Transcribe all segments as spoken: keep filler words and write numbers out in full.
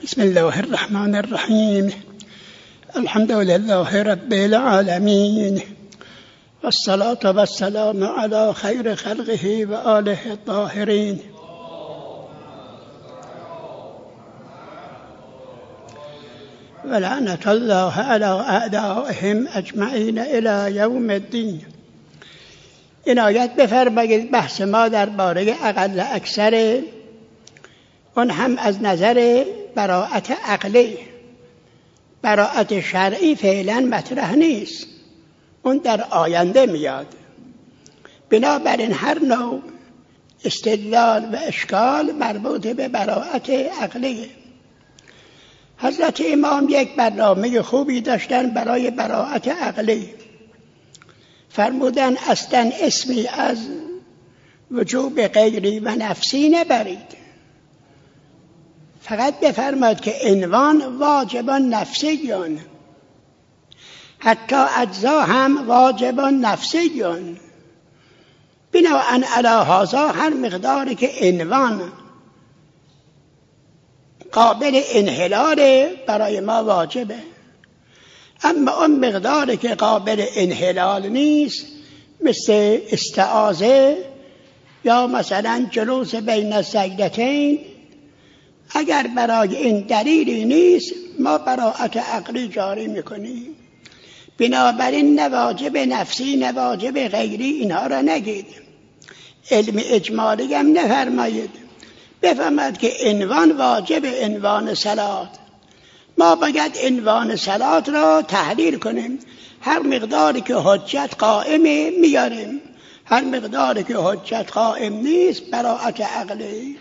بسم الله الرحمن الرحيم. الحمد لله رب العالمين، والصلاة والسلام على خير خلقه وآله الطاهرين. ولعنة الله على أعدائهم أجمعين إلى يوم الدين. عنایت بفرمایید بحث ما درباره اقل اکثر، اون هم از نظر براءت عقلی. براءت شرعی فعلا مطرح نیست، اون در آینده میاد. بنابراین هر نوع استدلال و اشکال مربوط به براءت عقلی. حضرت امام یک برنامه خوبی داشتن برای براءت عقلی. فرمودن اصلا اسمی از وجوب غیری و نفسی نبرید، فقط بفرماید که عنوان واجبان نفسیون، حتی اجزا هم واجبان نفسیون. بناءً علی هذا هر مقداری که عنوان قابل انحلال برای ما واجبه، اما اون مقداری که قابل انحلال نیست، مثل استعاذه یا مثلا جلوس بین السجدتین، اگر برای این دلیلی نیست ما براءت عقلی جاری میکنیم. بنابراین نه واجب نفسی نه واجب غیری اینها را نگید، علم اجمالی هم نفرمایید. بفهمد که عنوان واجب عنوان صلات، ما باید عنوان صلات را تحلیل کنیم. هر مقداری که حجت قائمه میاریم، هر مقداری که حجت قائم نیست براءت عقلی.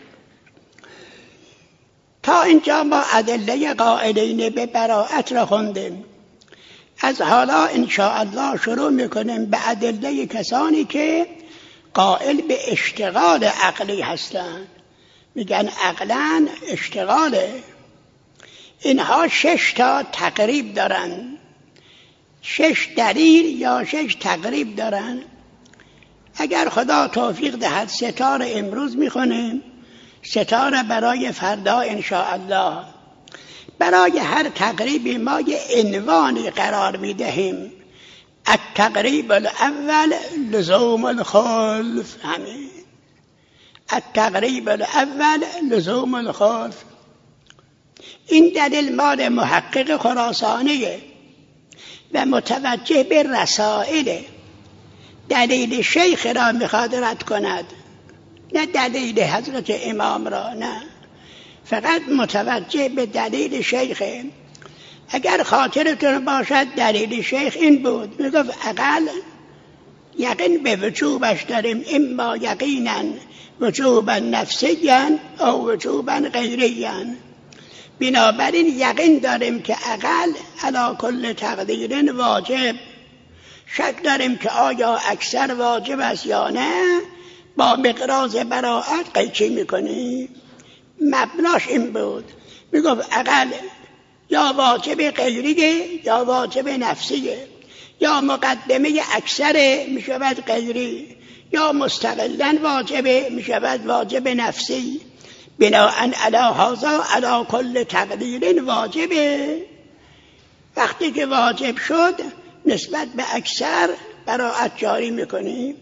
تا اینجا ما ادله قائلین به براءت را خوندیم. از حالا انشاءالله شروع میکنیم به ادله کسانی که قائل به اشتغال عقلی هستند. میگن عقلاً اشتغاله. اینها شش تا تقریب دارن، شش دلیل یا شش تقریب دارن. اگر خدا توفیق دهد ستاره امروز میخونیم، ستاره برای فردا انشاءالله. برای هر تقریبی ما یه عنوانی قرار میدهیم. التقریب الاول لزوم الخلف. همین التقریب الاول لزوم الخلف. این دلیل مال محقق خراسانیه و متوجه به رسائل. دلیل شیخ را میخواد رد کند، نه دلیل حضرت امام را، نه، فقط متوجه به دلیل شیخه. اگر خاطرتون باشد دلیل شیخ این بود، میگفت اقل یقین به وجوبش داریم، اما یقینا وجوبا نفسیا او وجوبا غیریا. بنابراین یقین داریم که اقل علی کل تقدیر واجب. شک داریم که آیا اکثر واجب است یا نه. با مقراض براءت قیچی میکنی. مبناش این بود، میگفت اقل یا واجب غیریه یا واجب نفسیه، یا مقدمه اکثر میشود غیری، یا مستقلا واجبه میشود واجب نفسی. بناءً علی هذا علی کل تقدیر واجبه. وقتی که واجب شد نسبت به اکثر براءت جاری میکنیم.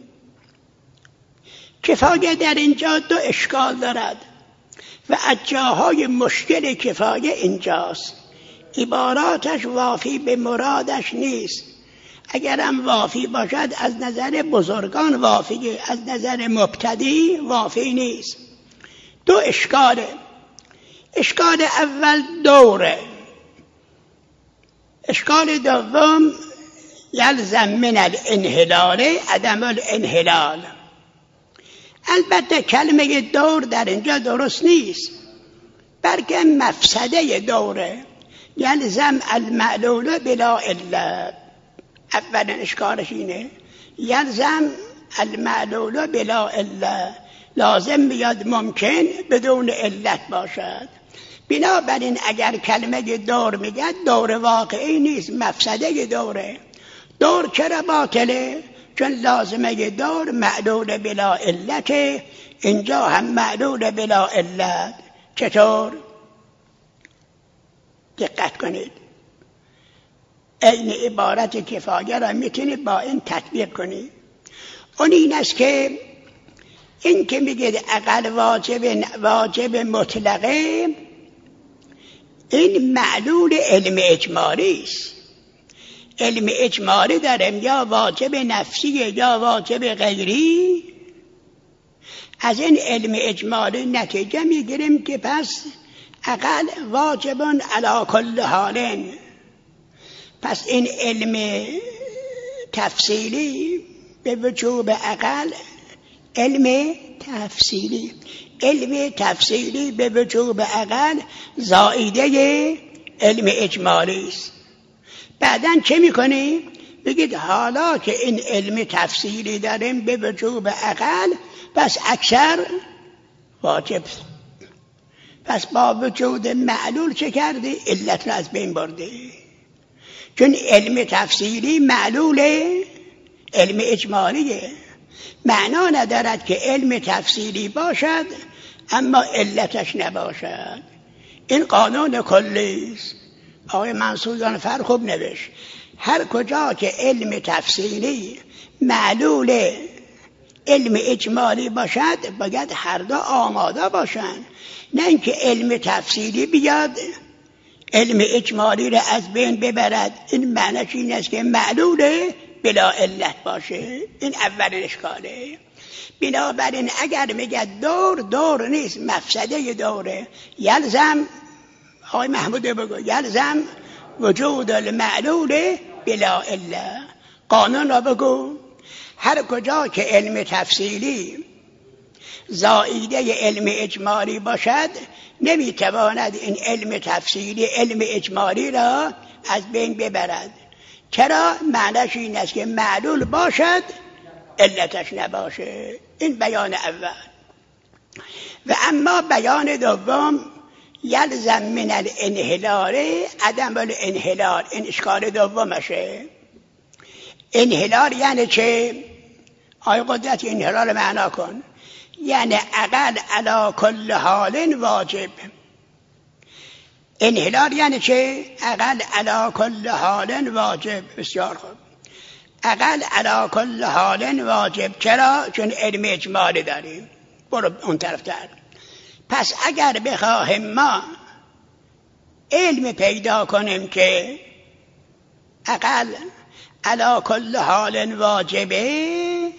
کفایه در اینجا دو اشکال دارد و از جاهای مشکل کفایه اینجاست. عباراتش وافی به مرادش نیست. اگرم وافی باشد از نظر بزرگان وافیه، از نظر مبتدی وافی نیست. دو اشکاله. اشکال اول دوره. اشکال دوم یلزم من الانحلال عدم الانحلال. البته کلمه دور در اینجا درست نیست، بلکه مفسده دوره. یلزم المعلول بلا علت. اولین اشکالش اینه، یلزم المعلول بلا علت. لازم میاد ممکن بدون علت باشد. بنابراین اگر کلمه دور میگه دور واقعی نیست، مفسده دوره. دور چرا باطله؟ چون لازمه دور معلول بلا علت، اینجا هم معلول بلا علت. چطور؟ دقت کنید، این عبارت کفایه را میتونید با این تطبیق کنید. اون این است که این که میگید عقل واجب واجب مطلقه، این معلول علم اجمالی است. علم اجمالی داریم، یا واجب نفسی یا واجب غیری. از این علم اجمالی نتیجه میگیریم که پس عقل واجبون علی کل حال. پس این علم تفصیلی به وجوب عقل، علم تفصیلی علم تفصیلی به وجوب عقل زائیده علم اجمالی است. بعداً چه میکنی؟ بگید حالا که این علم تفصیلی داریم به وجوب عقل، پس اکثر واجب. پس با وجود معلول چه کردی؟ علت را از بین بردی. چون علم تفصیلی معلول علم اجمالیه. معنا ندارد که علم تفصیلی باشد اما علتش نباشد. این قانون کلی است. آقای منصور جانفر خوب نوشت، هر کجا که علم تفصیلی معلول علم اجمالی باشد باید هر دو آماده باشند، نه اینکه علم تفصیلی بیاد علم اجمالی را از بین ببرد. این معنیش این است که معلول بلا علت باشه. این اولین اشکاله. بنابراین اگر میگه دور دور نیست، مفسده دوره، یلزم آقای محمود بگو یلزم وجود المعلول بلا علت. قانون را بگو، هر کجا که علم تفصیلی زائیده علم اجمالی باشد نمیتواند این علم تفصیلی علم اجمالی را از بین ببرد. چرا؟ معنیش این است که معلول باشد علتش نباشه. این بیان اول. و اما بیان دوم، یلزم من الانحلال عدم الانحلال. این اشکال دومشه. انحلال یعنی چه؟ آی قدرت انحلال معنا کن. یعنی عقل علی کل حال واجب. انحلال یعنی چه؟ عقل علی کل حال واجب. بسیار خوب. عقل علی کل حال واجب. چرا؟ چون علم اجمالی داریم. برو اون طرف تر. پس اگر بخواهیم ما علم پیدا کنیم که عقل علی کل حال واجبه،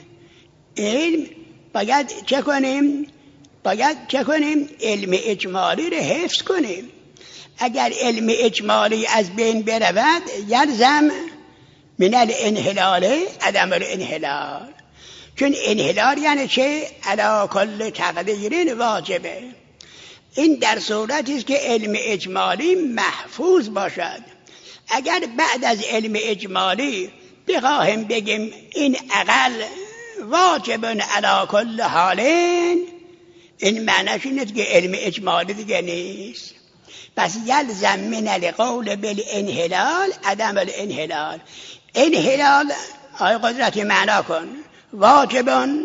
علم باید چه کنیم؟ باید چه کنیم؟ علم اجمالی رو حفظ کنیم. اگر علم اجمالی از بین برود یلزم من الانحلال عدم الانحلال. چون انحلال یعنی چه؟ علی کل تقدیر واجبه. این در صورتی است که علم اجمالی محفوظ باشد. اگر بعد از علم اجمالی بخواهیم بگیم این عقل واجب علی کل حالین، این معنیش اینه که علم اجمالی دیگه نیست. پس یلزم من القول بالانحلال عدم الانحلال. انحلال آی قدرتی معنا کن. واجبون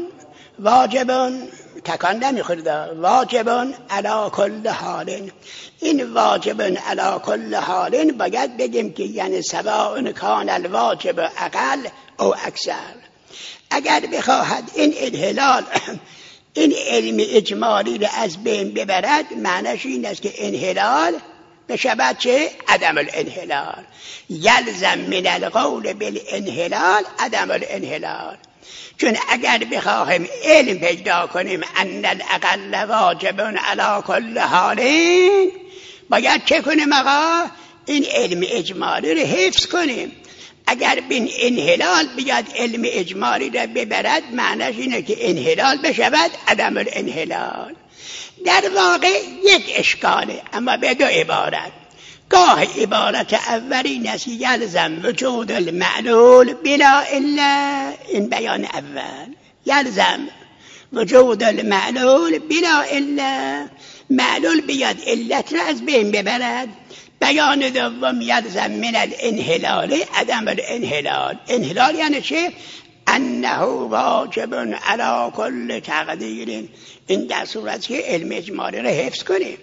واجبون تکان نمیخورد، واجبون علی کل حالین. این واجبون علی کل حالین باید بگیم که یعنی سواء کان الواجب اقل او اکثر. اگر بخواهد این انحلال این علم اجمالی را از بین ببرد، معنیش این است که انحلال بشود چه؟ عدم الانحلال. یلزم من القول بالانحلال عدم الانحلال. چون اگر بخواهیم علم پیدا کنیم ان الاقل واجب علی کل حالین، باید چه کنیم آقا؟ این علم اجمالی رو حفظ کنیم. اگر بین انحلال بیاد علم اجمالی را ببرد، معنیش اینه که انحلال بشود عدم الانحلال. در واقع یک اشکاله، اما به دو عبارت. گاه عبارت اولی نسی یلزم وجود المعلول بلا الا. این بیان اول. یلزم وجود المعلول بلا الا، معلول بیاد علت را از بین ببرد. بیان دوم یلزم من الانحلال عدم الانحلال. انحلال یعنی چه؟ انه واجب علی کل تقدیر. این در صورت که علم اجمالی را حفظ کنیم.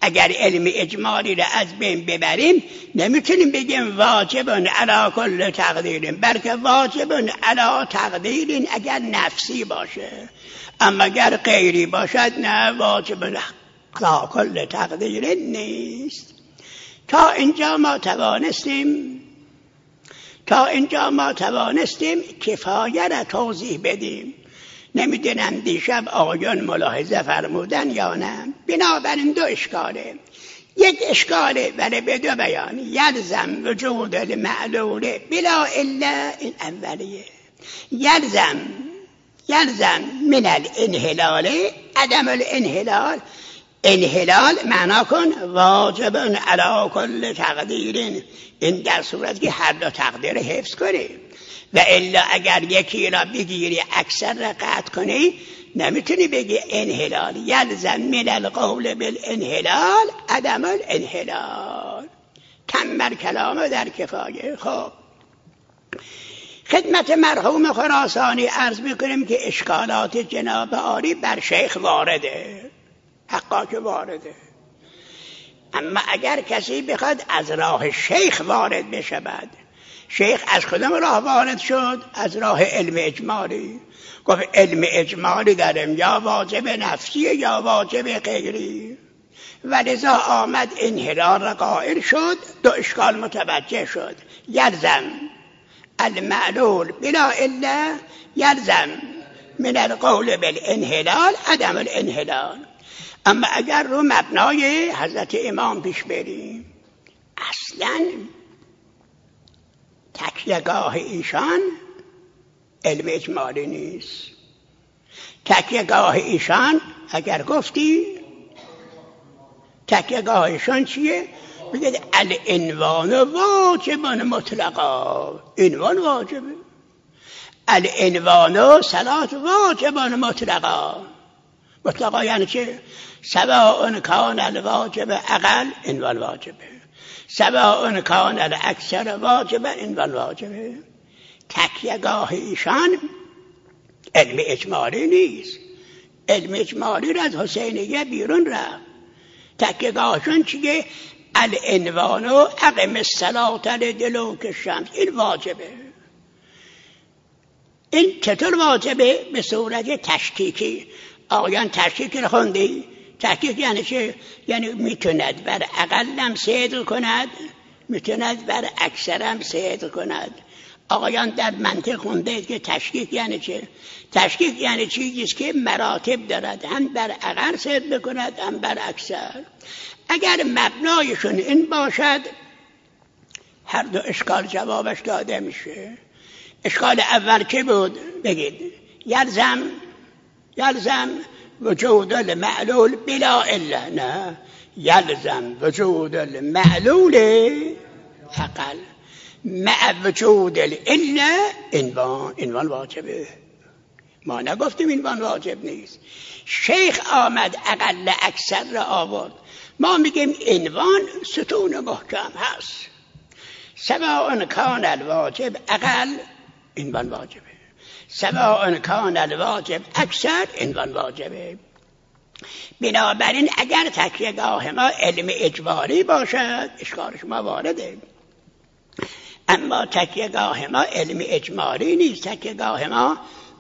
اگر علم اجمالی را از بین ببریم نمیتونیم بگیم واجبن علی کل تقدیرین، بلکه واجبن علی تقدیرین اگر نفسی باشه، اما اگر غیری باشد نه واجبن علی کل تقدیرین نیست. تا اینجا ما توانستیم تا اینجا ما توانستیم کفایه را توضیح بدیم. نمیدونم دیشب آقایان ملاحظه فرمودن یا نه. بنابراین دو اشکاله. یک اشکاله ولی به دو بیان. یلزم وجود المعلول بلا الا، این اولیه. یلزم یلزم من الانحلال عدم الانحلال. انحلال معنا کن واجب علی کل تقدیرین، این در صورت که هر دو تقدیر حفظ کنی، و الا اگر یکی را بگیری اکثر را قطع کنی نمیتونی بگی انحلال. یلزم من القول بالانحلال عدم الانحلال. کمر کلام در کفایه. خب خدمت مرحوم خراسانی عرض میکنیم که اشکالات جناب عالی بر شیخ وارده، حقا که وارده، اما اگر کسی بخواد از راه شیخ وارد بشود، شیخ از کدام راه وارد شد؟ از راه علم اجمالی. گفت علم اجمالی داریم، یا واجب نفسی یا واجب غیری، و لذا آمد انحلال را قائل شد. دو اشکال متوجه شد. یلزم المعلول بلا الا، یلزم من القول بالانحلال عدم الانحلال. اما اگر رو مبنای حضرت امام پیش بریم، اصلاً تکیهگاه ایشان علم اجمالی نیست. تکیهگاه ایشان اگر گفتی تکیهگاه ایشان چیه؟ بگید العنوان واجب مطلقا، عنوان واجبه. العنوان صلات واجب مطلقا. مطلقا یعنی چه؟ سواء کان الواجب اقل، عنوان واجبه، سواء کان الاکثر واجبه، عنوان واجبه. تکیهگاه ایشان علم اجمالی نیست. علم اجمالی را از حسینیه بیرون رفت. تکیهگاهشون چیه؟ العنوان و اقم الصلاة لدلوک الشمس، این واجبه. این چطور واجبه؟ به صورت تشکیکی. آقایان تشکیک رو خوندی؟ تحقیق یعنی چه؟ یعنی میتوند بر اقلم صدق کند، میتوند بر اکثرم صدق کند. آقایان در منطق خونده که تشکیک یعنی چه؟ تشکیک یعنی چیزی که مراتب دارد، هم بر اقل صدق کند هم بر اکثر. اگر مبنایشون این باشد هر دو اشکال جوابش داده میشه. اشکال اول که بود؟ بگید. یلزم یلزم وجود المعلول بلا الا، نه، یلزم وجود المعلول اقل مع وجود الا عنوان. عنوان واجبه، ما نگفتیم عنوان واجب نیست. شیخ آمد اقل اکثر را آورد، ما میگیم عنوان ستون محکم هست. سواء کان الواجب اقل، عنوان واجبه، سواء کان الواجب اکثر، عنوان واجبه. بنابراین اگر تکیهگاه ما علم اجباری باشد اشکالش ما وارده، اما تکیهگاه ما علم اجمالی نیست. تکیهگاه ما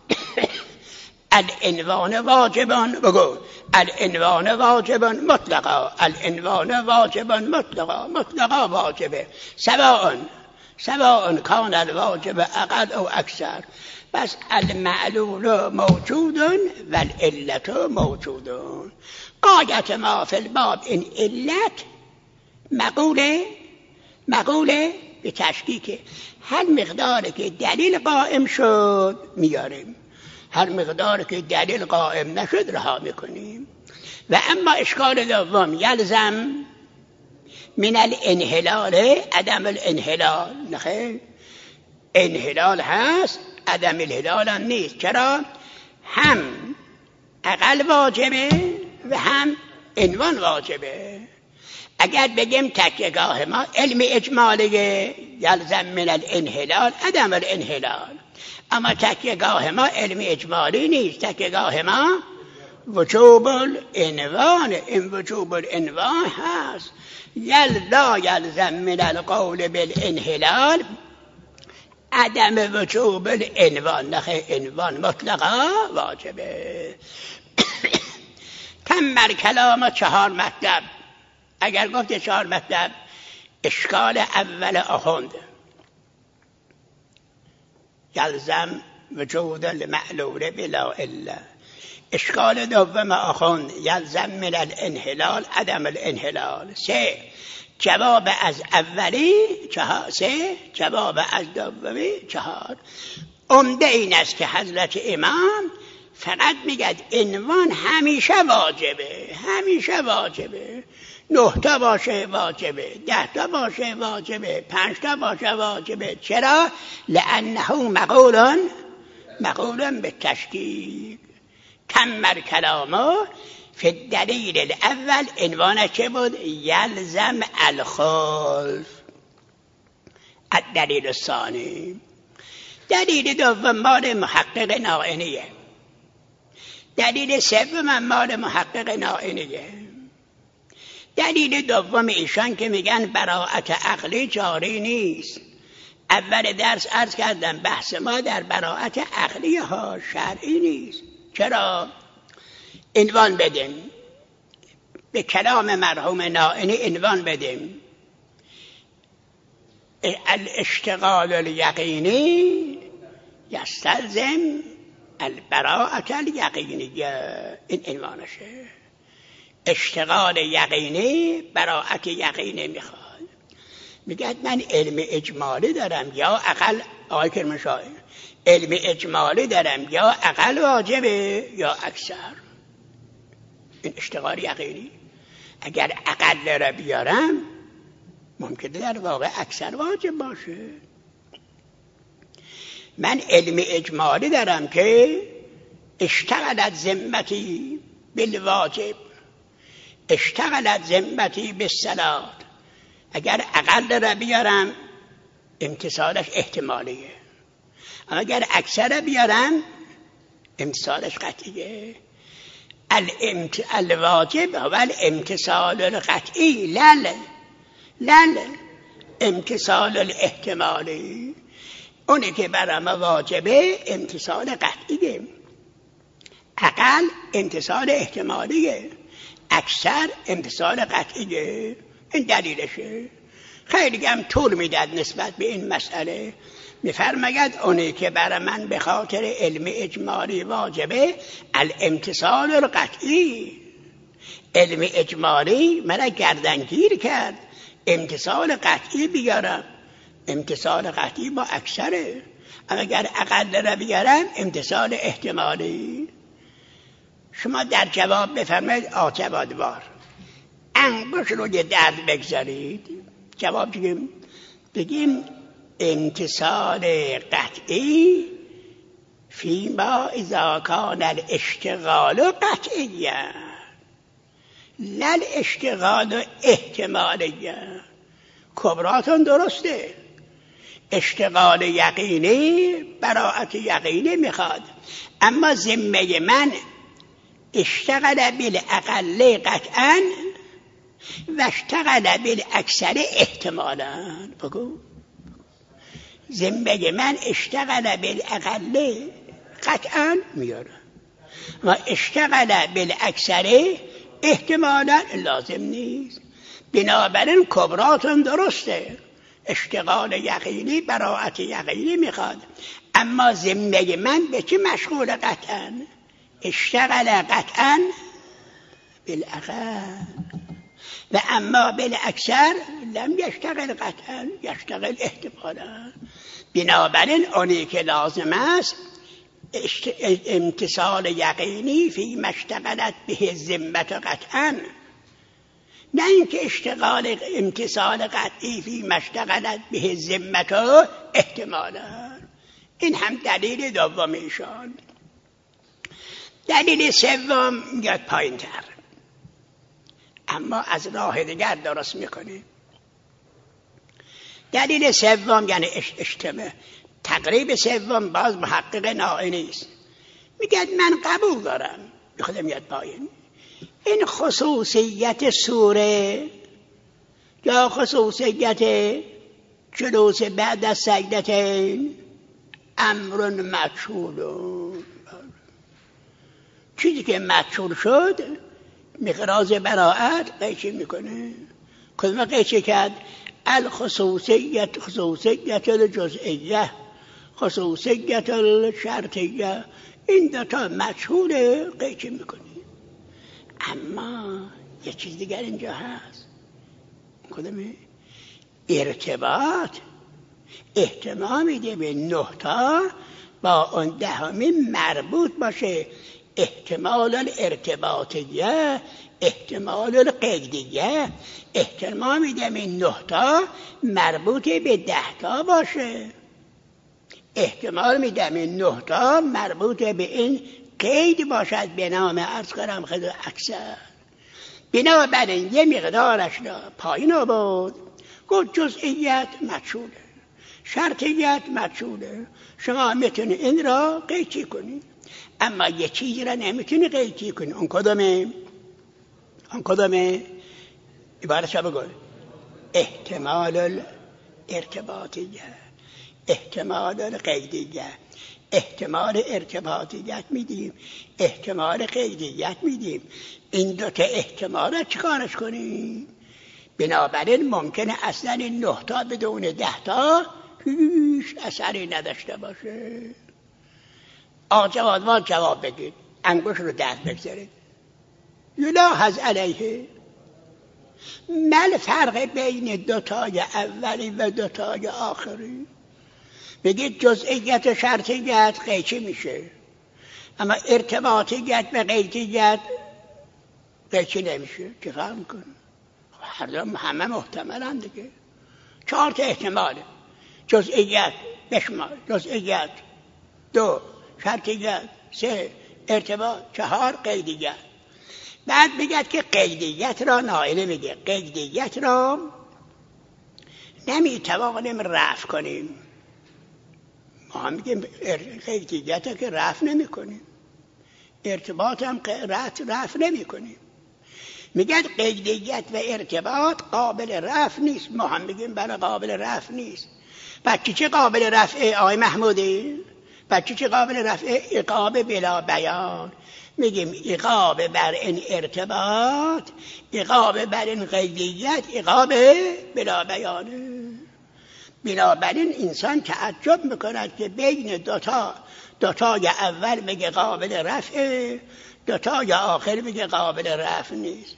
العنوان واجبان، بگو العنوان واجبان مطلقا، العنوان واجبان مطلقا، مطلقا واجبه، سواء سواء کان الواجب اقل او اکثر. بس المعلول موجود و العلت موجود. قایت ما فی الباب این علت مقوله مقوله به تشکیک. هر مقداری که دلیل قائم شد میاریم، هر مقداری که دلیل قائم نشد رها میکنیم. و اما اشکال دوم یلزم من الانحلال عدم الانحلال. نخیر، انحلال هست عدم الانحلال هم نیست. چرا؟ هم اقل واجبه و هم عنوان واجبه. اگر بگیم تکیهگاه ما علم اجمالیه یلزم من الانحلال عدم الانحلال، اما تکیهگاه ما علم اجمالی نیست، تکیهگاه ما وجوب العنوان، این وجوب العنوان هست. یل لا یلزم من القول بالانحلال عدم وجوب العنوان، نخه عنوان مطلقا واجبه. کم بر کلام چهار مطلب، اگر گفت چهار مطلب اشکال اول آخوند یلزم وجود المعلول بلا الا، اشکال دوم آخوند یلزم من الانحلال عدم الانحلال. سه جواب از اولی چهار، سه جواب از دومی چهار. عمده این است که حضرت امام فقط میگه عنوان همیشه واجبه، همیشه واجبه، نه تا باشه واجبه، ده تا باشه واجبه، پنج تا باشه واجبه. چرا؟ لانه مقول مقول به تشکیک. کمر کلامو فی الدلیل الاول عنوان چه بود؟ یلزم الخلف. الدلیل الثانی، دلیل دوم مال محقق نائینیه، دلیل سوم مال محقق نائینیه. دلیل دوم ایشان که میگن براءت عقلی جاری نیست. اول درس عرض کردم بحث ما در براءت عقلی ها، شرعی نیست. چرا؟ عنوان بدیم به کلام مرحوم نائینی، عنوان بدیم الاشتغال الیقینی یستلزم البراءة الیقینیه. این عنوانشه، اشتغال یقینی براءت یقینی میخواد. میگه من علم اجمالی دارم یا اقل، آقای کرمانشاهی علم اجمالی دارم یا اقل واجبه یا اکثر. این اشتغال یقینی. اگر اقل را بیارم ممکنه در واقع اکثر واجب باشه. من علم اجمالی دارم که اشتغلت ذمتی بالواجب، اشتغلت ذمتی بالصلاة. اگر اقل را بیارم امتصالش احتمالیه، اما اگر اکثر بیارم امتصالش قطعیه. الامت... الواجب هو الامتصال القطعی لل لل امتصال الاحتمالی. اونی که برام واجبه امتصال قطعیه، اقل امتصال احتمالیه، اکثر امتصال قطعیه. این دلیلشه. خیلی هم طول میداد نسبت به این مسئله. میفرماید اونی که برای من به خاطر علم اجمالی واجبه الامتصال القطعی. علم اجمالی من گردنگیر کرد، امتصال قطعی بیارم، امتصال قطعی با اکثره. اما اگر اقل را بیارم امتصال احتمالی. شما در جواب بفرمایید آتبادوار انگوش روی درد بگذارید. جواب بگیم بگیم امتصال قطعی فیما اذا کان الاشتغال قطعیه لل اشتغال احتمالیه. کبراتون درسته، اشتغال یقینی براءت یقینی میخواد، اما ذمه من اشتغل بالاقل قطعا و اشتغل بالاکثر احتمالا. بگو ذمه من اشتغل بالاقل قطعا میاره و اشتغل بالاکثر احتمالا لازم نیست. بنابراین کبراتون درسته، اشتغال یقینی براءت یقینی میخواد، اما ذمه من به چی مشغول؟ قطعا اشتغل قطعا بالاقل و اما بالاکثر لم یشتغل قطعا یشتغل احتمالا. بنابراین اونی که لازم است امتصال یقینی فی مشتغلت به ذمت قطعا، نه اینکه اشتغال امتصال قطعی فی مشتغلت به ذمت احتمالا. این هم دلیل دوم ایشان. دلیل سوم میاد پایین تر، اما از راه دیگر درست میکنه. دلیل سوم یعنی اجتماع تقریب سوم باز محقق نائینی است. میگه من قبول دارم خودم میاد پایین. این خصوصیت سوره یا خصوصیت جلوس بعد از سجدتین امر مجهول، چیزی که مجهول شد مقراض براءت قیچی میکنه. کدوم قیچی کرد؟ الخصوصیت خصوصیت الجزئیه خصوصیت الشرطیه، این دوتا مجهول قیچی میکنه. اما یه چیز دیگر اینجا هست. کدومه؟ ارتباط احتمال میده به نه تا با اون دهمی مربوط باشه. احتمال الارتباطیه، احتمال القیدیه، احتمال میده به نه تا مربوط به ده تا باشه. احتمال میده به نه تا مربوط به این قید باشد به نام عرض کنم خود اکثر. بنابراین یه مقدارش را پایین آورد، گفت جزئیت مجهوله، شرطیت مجهوله، شما میتونی این را قیچی کنی، اما یه چیزی را نمیتونی قیچی کنی. اون کدومه؟ اون کدومه؟ عبارتش بگو. احتمال الارتباطیه، احتمال القیدیه. احتمال ارتباطیت میدیم، احتمال قیدیت میدیم. این دوتا احتمال را چیکارش کنیم؟ بنابراین ممکنه اصلا این نه تا بدون ده تا هیچ اثری نداشته باشه. آجوادوان جواب بگید، انگوش رو دست بگذارید. یلاحظ علیه مل فرق بین دوتای اولی و دوتای آخری. بگید جزئیت و شرطیت قیچی میشه، اما ارتباطیت به قیدیت قیچی نمیشه. چه فرق میکنه؟ هر دو همه محتملن دیگه. چهار تا احتماله، جزئیت بشمار، جزئیت دو، شرطیت سه، ارتباط چهار، قیدیت. بعد بگید که قیدیت را نائله میگه. قیدیت را نمیتوانیم رفع کنیم. ما هم میگیم قیدیت را که رفع نمی کنیم، ارتباط هم رفع نمی کنیم. میگن قیدیت و ارتباط قابل رفع نیست. ما هم میگیم بله قابل رفع نیست. بچه چه قابل رفع آقای محمودی؟ بچه چه قابل رفع؟ اقامه بلا بیان. میگیم اقامه بر این ارتباط، اقامه بر این قیدیت، اقامه بلا بیانه. بنابراین انسان تعجب میکند که بین دوتا دوتای اول میگه قابل رفع، دوتای آخر میگه قابل رفع نیست.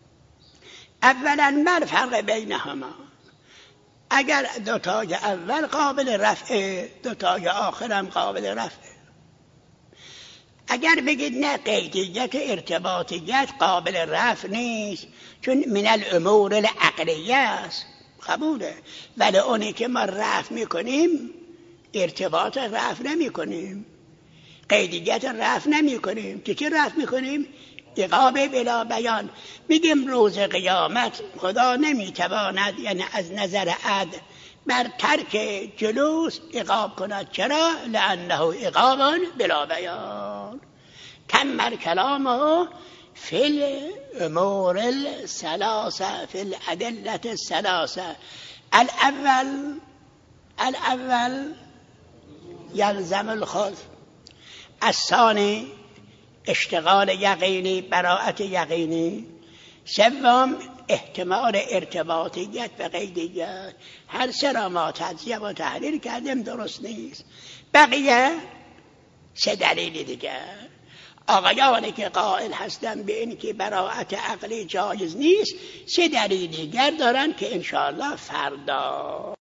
اولا من فرق بینهما، اگر دوتای اول قابل رفع، دوتای آخر هم قابل رفع. اگر بگید نه قیدیت ارتباطیت قابل رفع نیست چون من الامور العقلیه است، قبوله، ولی اونی که ما رفع میکنیم ارتباط رفع نمی کنیم، قیدیت رفع نمی کنیم. که چه رفع میکنیم؟ اقامه بلا بیان. میگیم روز قیامت خدا نمیتواند یعنی از نظر عدل بر ترک جلوس عقاب کند. چرا؟ لانه عقاب بلا بیان. تم کلامه فی الامور الثلاثه فی الادله الثلاثه. الاول الاول یلزم الخوف، الثانی اشتغال یقینی، براءت یقینی، سوم احتمال ارتباطیت و قیدیت. هر سه را ما تجزیه و تحلیل کردیم، درست نیست. بقیه سه دلیل دیگر. آقایانی که قائل هستند به این که براءت عقلی جایز نیست، سه دلیل دیگر دارن که انشاءالله فردا